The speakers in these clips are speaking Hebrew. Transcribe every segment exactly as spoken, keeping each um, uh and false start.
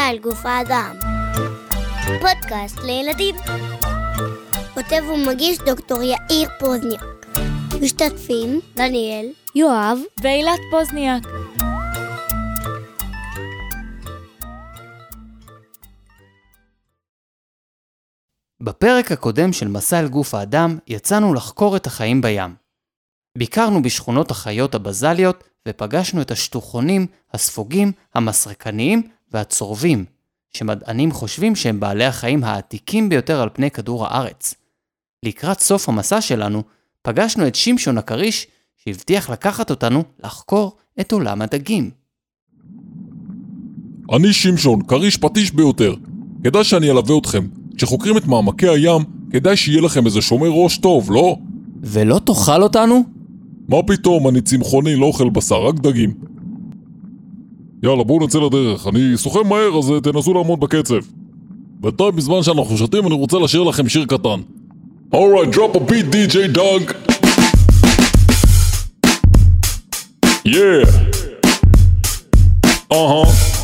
מסע אל גוף האדם, פודקאסט לילדים. כותב ומגיש דוקטור יאיר פוזניאק. משתתפים דניאל, יואב ואילת פוזניאק. בפרק הקודם של מסע אל גוף האדם יצאנו לחקור את החיים בים. ביקרנו בשכונות החיות הבזליות ופגשנו את השטוחונים, הספוגים, המסרקניים והצורבים, שמדענים חושבים שהם בעלי החיים העתיקים ביותר על פני כדור הארץ. לקראת סוף המסע שלנו פגשנו את שמשון הקריש, שהבטיח לקחת אותנו לחקור את עולם הדגים. אני שמשון, קריש פטיש ביותר. כדאי שאני אלווה אתכם. כשחוקרים את מעמקי הים, כדאי שיהיה לכם איזה שומר ראש טוב, לא? ולא תאכל אותנו? מה פתאום, אני צמחוני, לא אוכל בשר, רק דגים. יאללה, בואו נצא לדרך. אני סוחם מהר, אז תנסו לעמוד בקצב. בינתיים בזמן שאנחנו שתים, אני רוצה לשיר לכם שיר קטן. Alright, drop a beat, די ג'יי Doug. Yeah. אהה.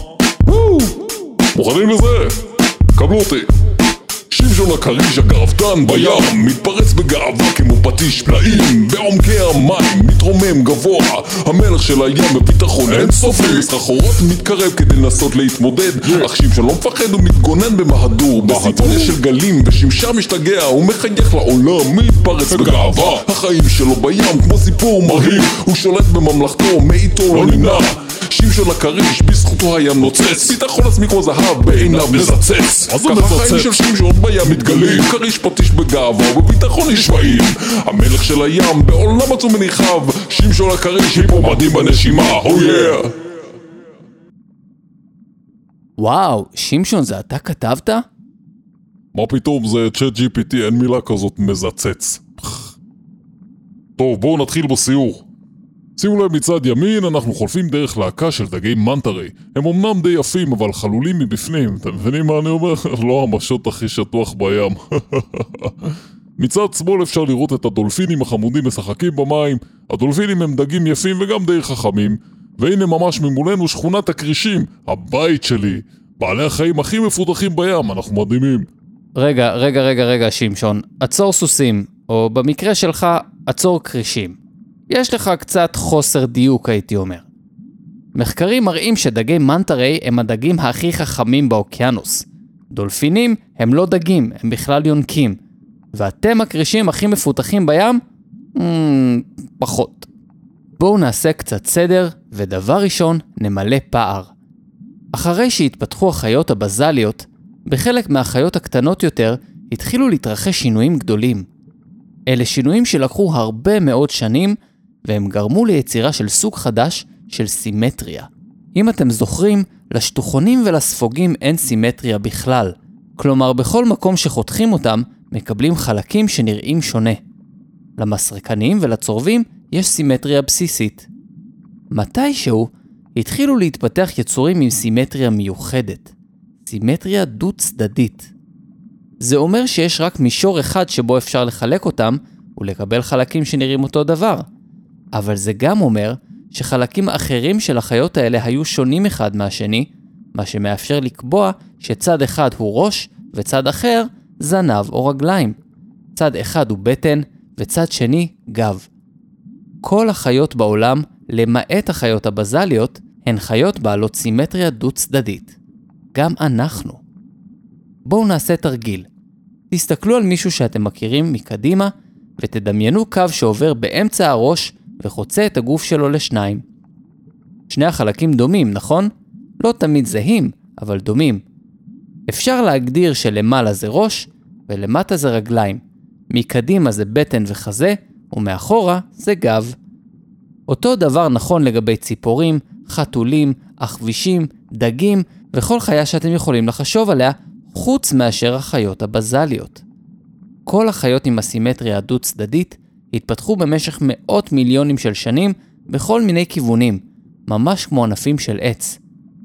מוכנים לזה? קבלו אותי. שמשון הקריש הגרפתן בים מתפרץ בגאווה כמו פטיש פלאים בעומקי המים מתרומם גבוה המלך של הים בביטחון אינסופי סחרחורות מתקרב כדי לנסות להתמודד אך שמשון לא מפחד ומתגונן במהדור בסיפוניה של גלים ושמשה משתגע ומחייך לעולם מתפרץ בגאווה החיים שלו בים כמו סיפור מרהיב הוא שולט בממלכתו מאיתו לא נמנע שמשון הקריש בזכותו הים נוצץ ביטחון עצמי כמו זהב בעיניו מזצץ ככה החיים של שמשון בים מתגלים קריש פטיש בגאווה ובביטחון נשמעים המלך של הים בעולם עצום מניחיו שמשון הקריש היפו מדהים בנשימה הו יא וואו, שמשון, זה אתה כתבת? מה פתאום, זה צ'אט ג'י פי טי, אין מילה כזאת מזצץ. טוב, בואו נתחיל בסיור. שימו לב מצד ימין, אנחנו חולפים דרך להקה של דגי מנטרי. הם אמנם די יפים, אבל חלולים מבפנים. אתם מבינים מה אני אומר? לא המשות הכי שטוח בים. מצד שמאל אפשר לראות את הדולפינים החמודים משחקים במים. הדולפינים הם דגים יפים וגם די חכמים. והנה ממש ממולנו שכונת הקרישים, הבית שלי. בעלי החיים הכי מפותחים בים, אנחנו מדהימים. רגע, רגע, רגע, רגע, שמשון. עצור סוסים, או במקרה שלך, עצור קרישים. יש לך קצת חוסר דיוק, הייתי אומר. מחקרים מראים שדגי מנטרי הם הדגים הכי חכמים באוקיינוס. דולפינים הם לא דגים, הם בכלל יונקים. ואתם הקרישים הכי מפותחים בים? Mm, פחות. בואו נעשה קצת סדר, ודבר ראשון, נמלא פער. אחרי שהתפתחו החיות הבזליות, בחלק מהחיות הקטנות יותר, התחילו להתרחש שינויים גדולים. אלה שינויים שלקחו הרבה מאוד שנים, והם גרמו ליצירה של סוג חדש של סימטריה. אם אתם זוכרים, לשטוחונים ולספוגים אין סימטריה בכלל. כלומר, בכל מקום שחותכים אותם, מקבלים חלקים שנראים שונה. למסרקניים ולצורבים יש סימטריה בסיסית. מתישהו התחילו להתפתח יצורים עם סימטריה מיוחדת. סימטריה דו-צדדית. זה אומר שיש רק מישור אחד שבו אפשר לחלק אותם ולקבל חלקים שנראים אותו דבר. אבל זה גם אומר שחלקים אחרים של החיות האלה היו שונים אחד מהשני, מה שמאפשר לקבוע שצד אחד הוא ראש וצד אחר זנב או רגליים. צד אחד הוא בטן וצד שני גב. כל החיות בעולם, למעט החיות הבזליות, הן חיות בעלות סימטריה דו-צדדית. גם אנחנו. בואו נעשה תרגיל. תסתכלו על מישהו שאתם מכירים מקדימה, ותדמיינו קו שעובר באמצע הראש וחוצה את הגוף שלו לשניים. שני החלקים דומים, נכון? לא תמיד זהים, אבל דומים. אפשר להגדיר שלמעלה זה ראש, ולמטה זה רגליים. מקדימה זה בטן וחזה, ומאחורה זה גב. אותו דבר נכון לגבי ציפורים, חתולים, אכבישים, דגים, וכל חיה שאתם יכולים לחשוב עליה, חוץ מאשר החיות הבזליות. כל החיות עם הסימטריה הדו-צדדית התפתחו במשך מאות מיליונים של שנים בכל מיני כיוונים, ממש כמו ענפים של עץ.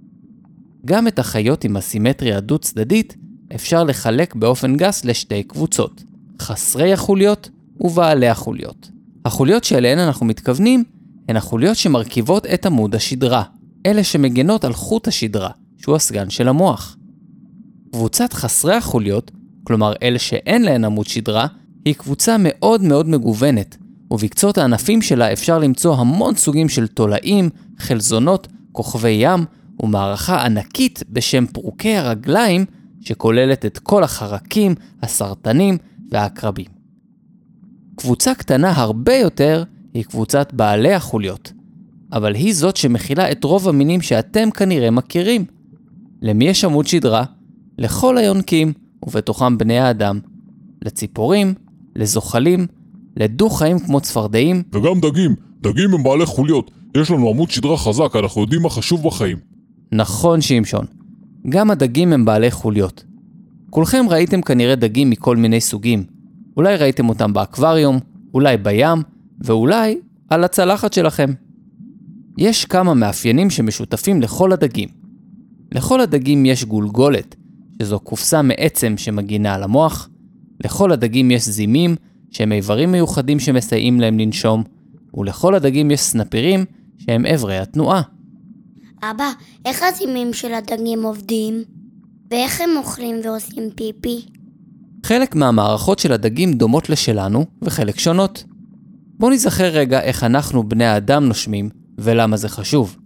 גם את החיות עם הסימטריה הדו-צדדית אפשר לחלק באופן גס לשתי קבוצות, חסרי החוליות ובעלי החוליות. החוליות שאליהן אנחנו מתכוונים הן החוליות שמרכיבות את עמוד השדרה, אלה שמגנות על חוט השדרה, שהוא הסגן של המוח. קבוצת חסרי החוליות, כלומר אלה שאין להן עמוד שדרה, היא קבוצה מאוד מאוד מגוונת, ובקצות הענפים שלה אפשר למצוא המון סוגים של תולעים, חלזונות, כוכבי ים, ומערכה ענקית בשם פרוקי הרגליים, שכוללת את כל החרקים, הסרטנים והעקרבים. קבוצה קטנה הרבה יותר היא קבוצת בעלי החוליות, אבל היא זאת שמכילה את רוב המינים שאתם כנראה מכירים. למי יש עמוד שדרה? לכל היונקים, ובתוכם בני האדם, לציפורים, לזוחלים, לדו-חיים כמו צפרדעים. וגם דגים, דגים הם בעלי חוליות. יש לנו עמוד שדרה חזק, אנחנו יודעים מה חשוב בחיים. נכון שמשון, גם הדגים הם בעלי חוליות. כולכם ראיתם כנראה דגים מכל מיני סוגים. אולי ראיתם אותם באקווריום, אולי בים, ואולי על הצלחת שלכם. יש כמה מאפיינים שמשותפים לכל הדגים. לכל הדגים יש גולגולת, שזו קופסה מעצם שמגינה על המוח. לכל הדגים יש זימים, שהם איברים מיוחדים שמסייעים להם לנשום. ולכל הדגים יש סנפירים, שהם עברי התנועה. אבא, איך הזימים של הדגים עובדים? ואיך הם אוכלים ועושים פיפי? חלק מהמערכות של הדגים דומות לשלנו, וחלק שונות. בואו נזכר רגע איך אנחנו בני האדם נושמים, ולמה זה חשוב.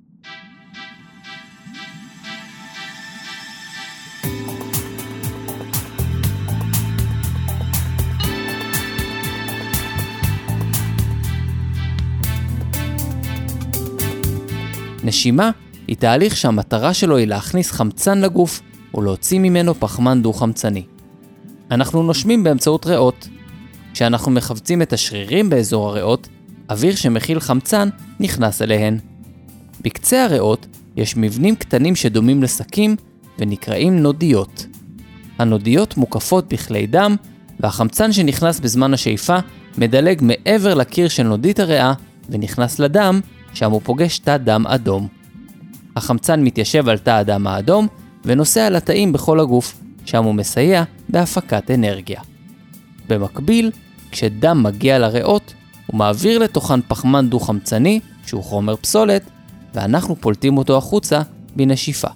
נשימה היא תהליך שהמטרה שלו היא להכניס חמצן לגוף ולהוציא ממנו פחמן דו-חמצני. אנחנו נושמים באמצעות ריאות. כשאנחנו מחבצים את השרירים באזור הריאות, אוויר שמכיל חמצן נכנס אליהן. בקצה הריאות יש מבנים קטנים שדומים לסכים ונקראים נודיות. הנודיות מוקפות בכלי דם, והחמצן שנכנס בזמן השאיפה מדלג מעבר לקיר של נודית הריאה ונכנס לדם, שם הוא פוגש תא דם אדום. החמצן מתיישב על תא הדם האדום ונוסע לתאים בכל הגוף, שם הוא מסייע בהפקת אנרגיה. במקביל, כשדם מגיע לריאות, הוא מעביר לתוכן פחמן דו-חמצני, שהוא חומר פסולת, ואנחנו פולטים אותו החוצה בנשיפה.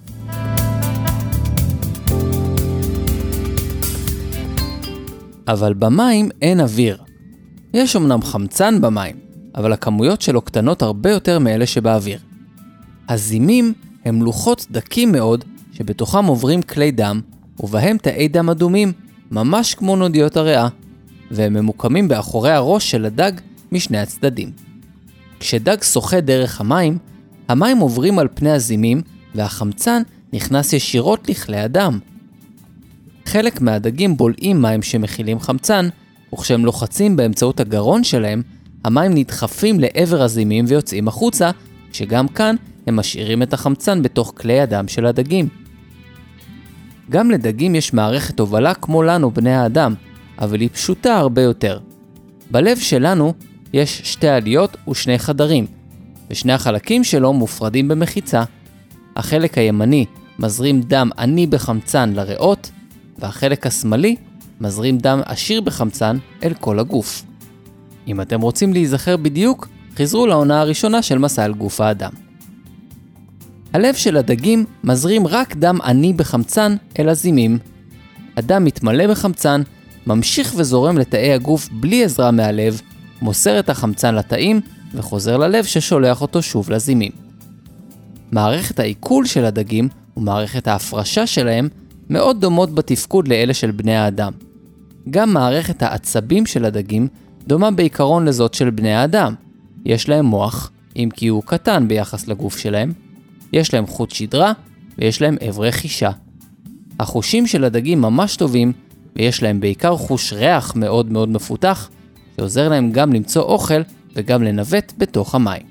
אבל במים אין אוויר. יש אמנם חמצן במים, אבל הכמויות שלו קטנות הרבה יותר מאלה שבאוויר. הזימים הם לוחות דקים מאוד שבתוכם עוברים כלי דם, ובהם תאי דם אדומים, ממש כמו נודיות הריאה, והם ממוקמים באחורי הראש של הדג משני הצדדים. כשדג שוחה דרך המים, המים עוברים על פני הזימים, והחמצן נכנס ישירות לכלי הדם. חלק מהדגים בולעים מים שמכילים חמצן, וכשהם לוחצים באמצעות הגרון שלהם, המים נדחפים לעבר הזימים ויוצאים החוצה, שגם כאן הם משאירים את החמצן בתוך כלי הדם של הדגים. גם לדגים יש מערכת הובלה כמו לנו בני האדם, אבל היא פשוטה הרבה יותר. בלב שלנו יש שתי עליות ושני חדרים, ושני החלקים שלו מופרדים במחיצה. החלק הימני מזרים דם עני בחמצן לריאות, והחלק השמאלי מזרים דם עשיר בחמצן אל כל הגוף. אם אתם רוצים להיזכר בדיוק, חזרו לעונה הראשונה של מסע על גוף האדם. הלב של הדגים מזרים רק דם עני בחמצן אל הזימים. הדם מתמלא בחמצן, ממשיך וזורם לתאי הגוף בלי עזרה מהלב, מוסר את החמצן לתאים וחוזר ללב ששולח אותו שוב לזימים. מערכת העיכול של הדגים ומערכת ההפרשה שלהם מאוד דומות בתפקוד לאלה של בני האדם. גם מערכת העצבים של הדגים דומה בעיקרון לזאת של בני האדם. יש להם מוח, אם כי הוא קטן ביחס לגוף שלהם, יש להם חוט שדרה ויש להם עברי חישה. החושים של הדגים ממש טובים, ויש להם בעיקר חוש ריח מאוד מאוד מפותח, שעוזר להם גם למצוא אוכל וגם לנווט בתוך המים.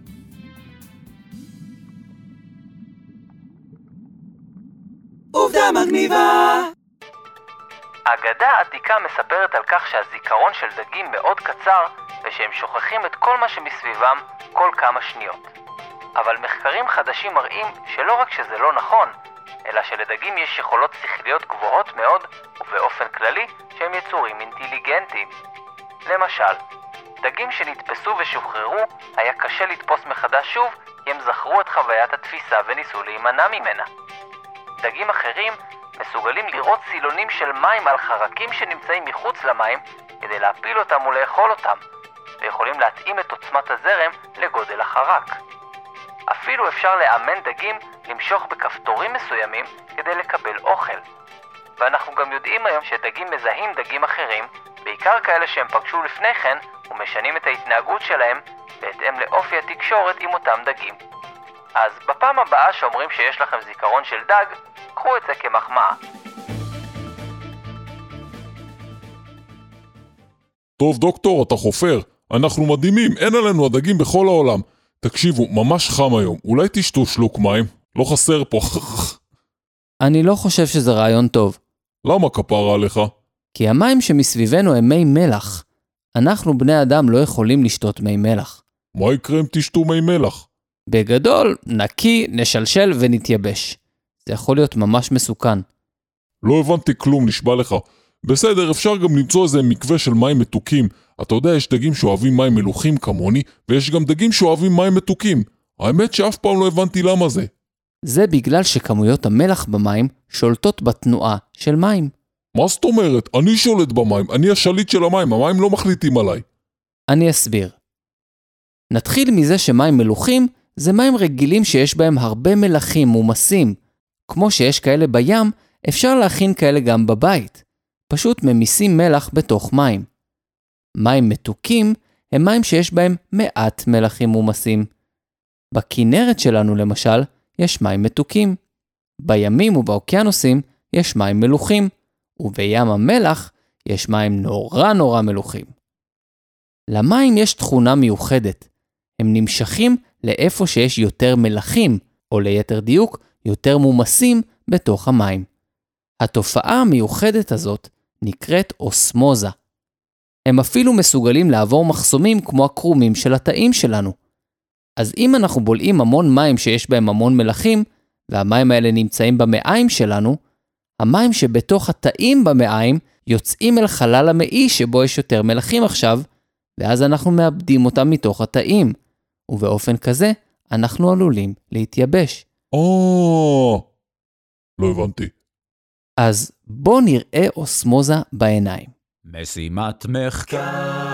עובדה מגניבה! האגדה העתיקה מספרת על כך שהזיכרון של דגים מאוד קצר, ושהם שוכחים את כל מה שמסביבם כל כמה שניות. אבל מחקרים חדשים מראים שלא רק שזה לא נכון, אלא שלדגים יש יכולות שכליות גבוהות מאוד, ובאופן כללי שהם יצורים אינטליגנטיים. למשל, דגים שנתפסו ושוחררו היה קשה לתפוס מחדש שוב, כי הם זכרו את חוויית התפיסה וניסו להימנע ממנה. דגים אחרים מסוגלים לראות צילונים של מים על חרקים שנמצאים מחוץ למים כדי להפיל אותם ולאכול אותם, ויכולים להתאים את עוצמת הזרם לגודל החרק. אפילו אפשר לאמן דגים למשוך בכפתורים מסוימים כדי לקבל אוכל. ואנחנו גם יודעים היום שדגים מזהים דגים אחרים, בעיקר כאלה שהם פגשו לפני כן, ומשנים את ההתנהגות שלהם בהתאם לאופי התקשורת עם אותם דגים. אז בפעם הבאה שאומרים שיש לכם זיכרון של דג, קחו את זה כמחמאה. טוב דוקטור, אתה חופר. אנחנו מדהימים, אין עלינו הדגים בכל העולם. תקשיבו, ממש חם היום. אולי תשתו שלוק מים? לא חסר פה. אני לא חושב שזה רעיון טוב. למה כפרה עליך? כי המים שמסביבנו הם מי מלח. אנחנו בני אדם לא יכולים לשתות מי מלח. מה יקרה אם תשתו מי מלח? בגדול, נקי, נשלשל ונתייבש. זה יכול להיות ממש מסוכן. לא הבנתי כלום, נשבע לך. בסדר, אפשר גם למצוא איזה מקווה של מים מתוקים. אתה יודע, יש דגים שאוהבים מים מלוחים כמוני, ויש גם דגים שאוהבים מים מתוקים. האמת שאף פעם לא הבנתי למה זה. זה בגלל שכמויות המלח במים שולטות בתנועה של מים. מה זאת אומרת? אני שולט במים, אני השליט של המים, המים לא מחליטים עליי. אני אסביר. נתחיל מזה שמים מלוחים זה מים רגילים שיש בהם הרבה מלחים מומסים. כמו שיש כאלה בים, אפשר להכין כאלה גם בבית. פשוט ממיסים מלח בתוך מים. מים מתוקים הם מים שיש בהם מעט מלחים מומסים. בכנרת שלנו למשל יש מים מתוקים. בימים ובאוקיינוסים יש מים מלוחים. ובים המלח יש מים נורא נורא מלוחים. למים יש תכונה מיוחדת. הם נמשכים לאיפה שיש יותר מלחים, או ליתר דיוק, יותר מומסים בתוך המים. התופעה המיוחדת הזאת נקראת אוסמוזה. הם אפילו מסוגלים לעבור מחסומים כמו הקרומים של התאים שלנו. אז אם אנחנו בולעים המון מים שיש בהם המון מלחים, והמים האלה נמצאים במעיים שלנו, המים שבתוך התאים במעיים יוצאים אל חלל המעי שבו יש יותר מלחים עכשיו, ואז אנחנו מאבדים אותם מתוך התאים, ובאופן כזה אנחנו עלולים להתייבש. או, לא הבנתי. אז בוא נראה אוסמוזה בעיניים. משימת מחקר.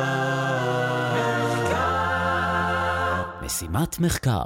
משימת מחקר.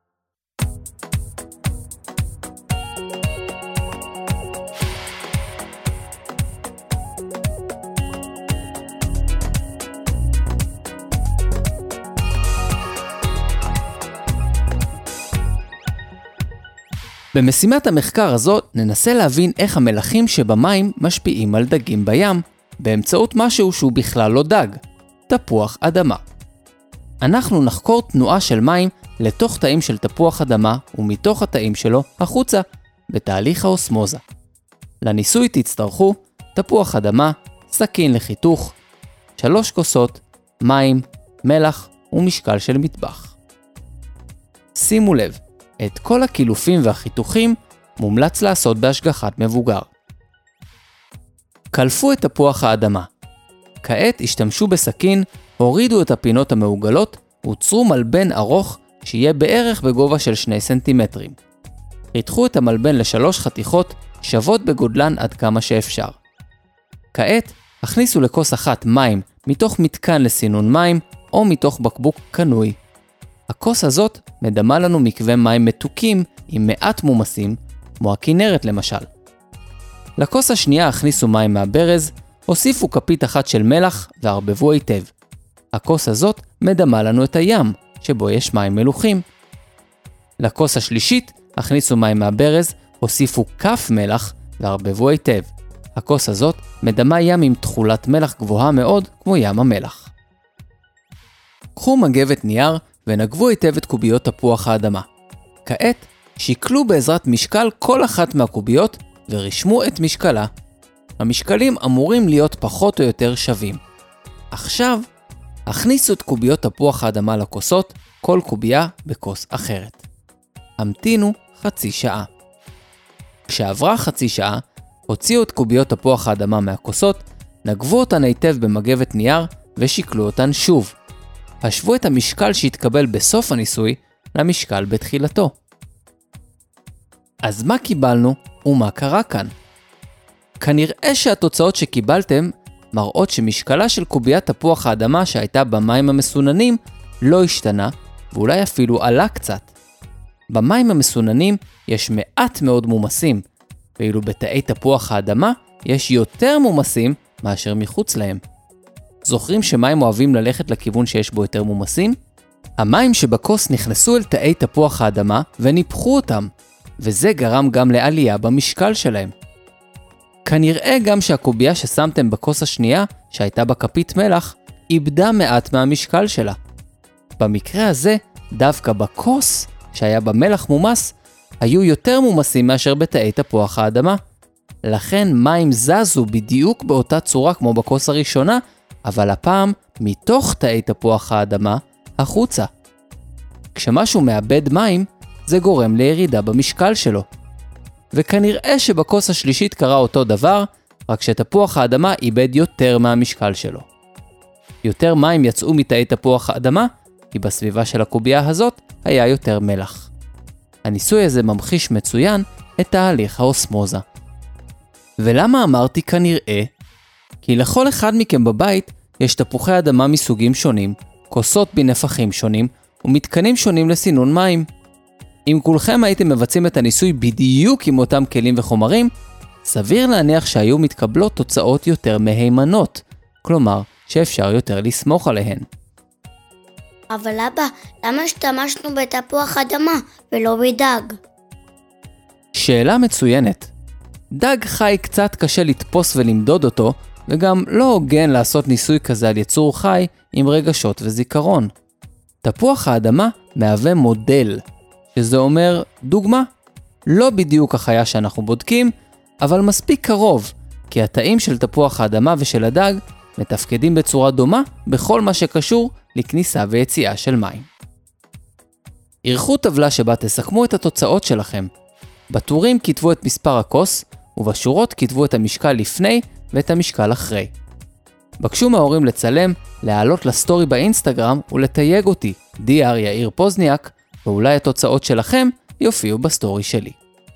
במשימת המחקר הזאת ננסה להבין איך המלחים שבמים משפיעים על דגים בים, באמצעות משהו שהוא בכלל לא דג, תפוח אדמה. אנחנו נחקור תנועה של מים לתוך תאים של תפוח אדמה ומתוך התאים שלו החוצה, בתהליך האוסמוזה. לניסוי תצטרכו תפוח אדמה, סכין לחיתוך, שלוש כוסות, מים, מלח ומשקל של מטבח. שימו לב, את כל הקילופים והחיתוכים מומלץ לעשות בהשגחת מבוגר. קלפו את תפוח האדמה. כעת השתמשו בסכין, הורידו את הפינות המעוגלות וצרו מלבן ארוך שיהיה בערך בגובה של שני סנטימטרים. חיתכו את המלבן לשלוש חתיכות שוות בגודלן עד כמה שאפשר. כעת הכניסו לכוס אחת מים מתוך מתקן לסינון מים או מתוך בקבוק קנוי. הכוס הזאת מדמה לנו מקווה מים מתוקים עם מעט מומסים, כמו הכנרת למשל. לכוס השנייה הכניסו מים מהברז, הוסיפו כפית אחת של מלח וערבבו היטב. הכוס הזאת מדמה לנו את הים, שבו יש מים מלוחים. לכוס השלישית הכניסו מים מהברז, הוסיפו כף מלח וערבבו היטב. הכוס הזאת מדמה ים עם תכולת מלח גבוהה מאוד, כמו ים המלח. קחו מגבת נייר ונגבו היטב את קוביות תפוח האדמה. כעת שיקלו בעזרת משקל כל אחת מהקוביות ורשמו את משקלה. המשקלים אמורים להיות פחות או יותר שווים. עכשיו, הכניסו את קוביות תפוח האדמה לכוסות, כל קובייה בכוס אחרת. המתינו חצי שעה. כשעברה חצי שעה, הוציאו את קוביות תפוח האדמה מהכוסות, נגבו אותן היטב במגבת נייר ושיקלו אותן שוב. השוו את המשקל שהתקבל בסוף הניסוי למשקל בתחילתו. אז מה קיבלנו? ומה קרה כאן. כנראה שהתוצאות שקיבלתם מראות שמשקלה של קוביית תפוח האדמה שהייתה במים המסוננים לא השתנה, ואולי אפילו עלה קצת. במים המסוננים יש מעט מאוד מומסים, ואילו בתאי תפוח האדמה יש יותר מומסים מאשר מחוץ להם. זוכרים שמים אוהבים ללכת לכיוון שיש בו יותר מומסים? המים שבכוס נכנסו אל תאי תפוח האדמה וניפחו אותם, וזה גרם גם לעלייה במשקל שלהם. כנראה גם שהקובייה ששמתם בכוס השנייה, שהייתה בכפית מלח, איבדה מעט מהמשקל שלה. במקרה הזה, דווקא בכוס, שהיה במלח מומס, היו יותר מומסים מאשר בתאי תפוח האדמה. לכן מים זזו בדיוק באותה צורה כמו בכוס הראשונה, אבל הפעם מתוך תאי תפוח האדמה החוצה. כשמשהו מאבד מים, זה גורם לירידה במשקל שלו. וכנראה שבכוס השלישית קרה אותו דבר, רק שתפוח האדמה איבד יותר מהמשקל שלו. יותר מים יצאו מתאי תפוח האדמה, כי בסביבה של הקובייה הזאת היה יותר מלח. הניסוי הזה ממחיש מצוין את תהליך האוסמוזה. ולמה אמרתי כנראה? כי לכל אחד מכם בבית יש תפוחי אדמה מסוגים שונים, כוסות בנפחים שונים ומתקנים שונים לסינון מים. אם כולכם הייתם מבצעים את הניסוי בדיוק עם אותם כלים וחומרים, סביר להניח שהיו מתקבלות תוצאות יותר מהימנות, כלומר שאפשר יותר לסמוך עליהן. אבל אבא, למה השתמשנו בתפוח אדמה ולא בדג? שאלה מצוינת. דג חי קצת קשה לתפוס ולמדוד אותו, וגם לא הוגן לעשות ניסוי כזה על יצור חי עם רגשות וזיכרון. תפוח האדמה מהווה מודל, שזה אומר דוגמה. לא בדיוק החיה שאנחנו בודקים, אבל מספיק קרוב, כי התאים של תפוח האדמה ושל הדג מתפקדים בצורה דומה בכל מה שקשור לכניסה ויציאה של מים. ערכו טבלה שבה תסכמו את התוצאות שלכם. בטורים כתבו את מספר הכוס, ובשורות כתבו את המשקל לפני ואת המשקל אחרי. בקשו מההורים לצלם, להעלות לסטורי באינסטגרם ולתייג אותי, די אר יאיר פוזניאק, ואולי התוצאות שלכם יופיעו בסטורי שלי.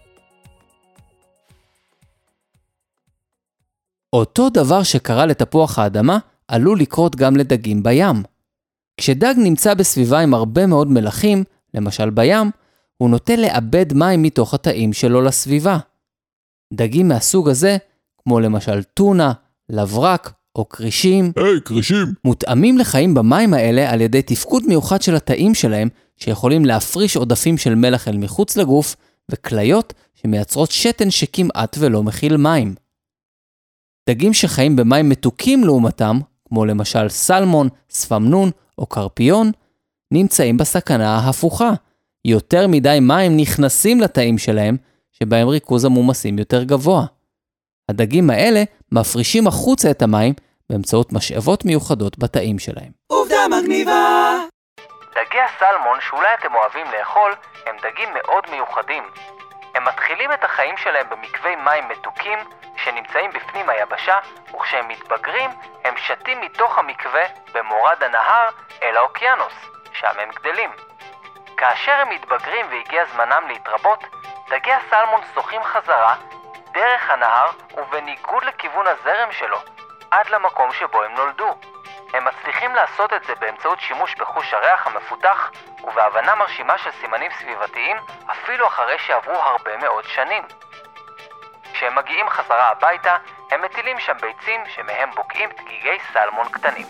אותו דבר שקרה לתפוח האדמה עלול לקרות גם לדגים בים. כשדג נמצא בסביבה עם הרבה מאוד מלחים, למשל בים, הוא נוטה לאבד מים מתוך התאים שלו לסביבה. דגים מהסוג הזה, כמו למשל טונה, לברק או קרישים, היי, קרישים! מותאמים לחיים במים האלה על ידי תפקוד מיוחד של התאים שלהם, שיכולים להפריש עודפים של מלח אל מחוץ לגוף, וכליות שמייצרות שתן שכמעט ולא מכיל מים. דגים שחיים במים מתוקים לעומתם, כמו למשל סלמון, ספמנון או קרפיון, נמצאים בסכנה ההפוכה. יותר מדי מים נכנסים לתאים שלהם, שבהם ריכוז המומסים יותר גבוה. הדגים האלה מפרישים החוצה את המים באמצעות משאבות מיוחדות בתאים שלהם. עובדה מגניבה! דגי הסלמון שאולי אתם אוהבים לאכול הם דגים מאוד מיוחדים. הם מתחילים את החיים שלהם במקווי מים מתוקים שנמצאים בפנים היבשה, וכשהם מתבגרים הם שתים מתוך המקווה במורד הנהר אל האוקיינוס, שם הם גדלים. כאשר הם מתבגרים והגיע זמנם להתרבות, דגי הסלמון שוחים חזרה דרך הנהר ובניגוד לכיוון הזרם שלו, עד למקום שבו הם נולדו. הם מצליחים לעשות את זה באמצעות שימוש בחוש הריח המפותח ובהבנה מרשימה של סימנים סביבתיים אפילו אחרי שעברו הרבה מאוד שנים. כשהם מגיעים חזרה הביתה, הם מטילים שם ביצים שמהם בוקעים דגיגי סלמון קטנים.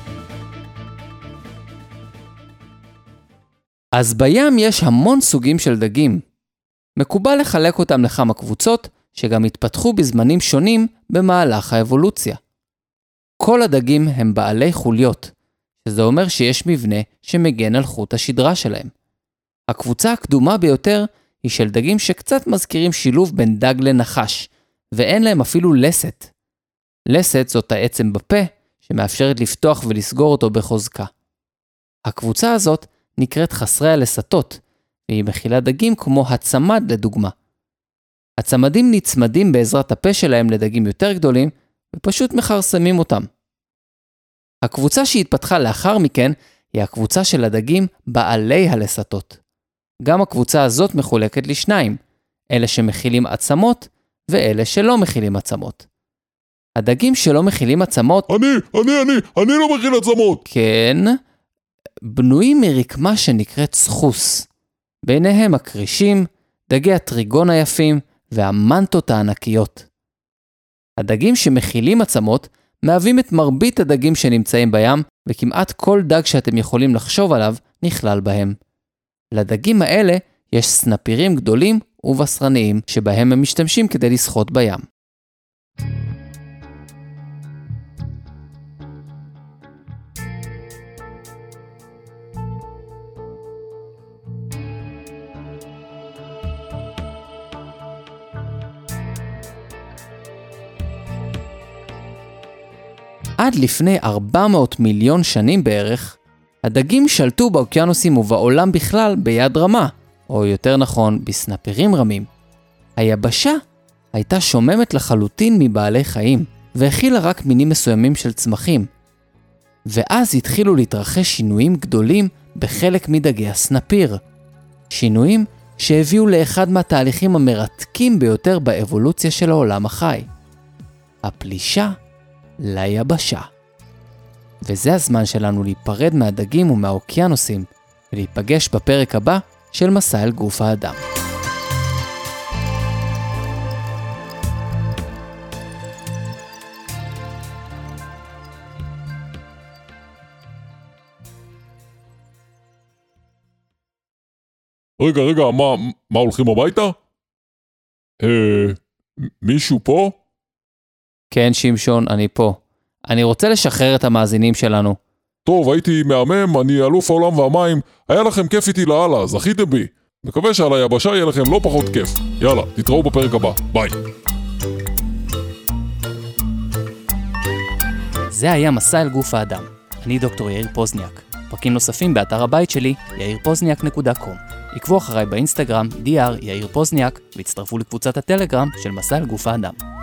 אז בים יש המון סוגים של דגים. מקובל לחלק אותם לכמה קבוצות שגם התפתחו בזמנים שונים במהלך האבולוציה. כל הדגים הם בעלי חוליות, שזה אומר שיש מבנה שמגן על חוט השדרה שלהם. הקבוצה הקדומה ביותר היא של דגים שקצת מזכירים שילוב בין דג לנחש, ואין להם אפילו לסת. לסת זאת העצם בפה שמאפשרת לפתוח ולסגור אותו בחוזקה. הקבוצה הזאת נקראת חסרי הלסתות, והיא מכילה דגים כמו הצמד לדוגמה. הצמדים נצמדים בעזרת הפה שלהם לדגים יותר גדולים, ופשוט מחרסמים אותם. הקבוצה שהתפתחה לאחר מכן היא הקבוצה של הדגים בעלי הלסתות. גם הקבוצה הזאת מחולקת לשניים, אלה שמכילים עצמות ואלה שלא מכילים עצמות. הדגים שלא מכילים עצמות, אני, אני, אני, אני לא מכיל עצמות. כן, בנויים מרקמה שנקראת סחוס. ביניהם הקרישים, דגי הטריגון היפים והמנטות הענקיות. הדגים שמכילים עצמות מהווים את מרבית הדגים שנמצאים בים, וכמעט כל דג שאתם יכולים לחשוב עליו נכלל בהם. לדגים האלה יש סנפירים גדולים ובשרניים שבהם הם משתמשים כדי לשחות בים. עד לפני ארבע מאות מיליון שנים בערך, הדגים שלטו באוקיינוסים ובעולם בכלל ביד רמה, או יותר נכון בסנפירים רמים. היבשה הייתה שוממת לחלוטין מבעלי חיים, והכילה רק מינים מסוימים של צמחים. ואז התחילו להתרחש שינויים גדולים בחלק מדגי הסנפיר. שינויים שהביאו לאחד מהתהליכים המרתקים ביותר באבולוציה של העולם החי. הפלישה ליבשה. וזה הזמן שלנו להיפרד מהדגים ומהאוקיינוסים, ולהיפגש בפרק הבא של מסע אל גוף האדם. רגע, רגע, מה, מה הולכים הביתה? אה, מישהו פה? כן, שמשון, אני פה. אני רוצה לשחרר את המאזינים שלנו. טוב, הייתי מהמם, אני אלוף העולם והמים, היה לכם כיף איתי לאללה, זכיתם בי. מקווה שעל היבשה יהיה לכם לא פחות כיף. יאללה, תתראו בפרק הבא, ביי. זה היה מסע אל גוף האדם. אני דוקטור יאיר פוזניאק. פרקים נוספים באתר הבית שלי, יאיר פוזניאק נקודה קום. עקבו אחריי באינסטגרם, די אר יאיר פוזניאק, והצטרפו לקבוצת הטלגרם של מסע אל גוף האדם.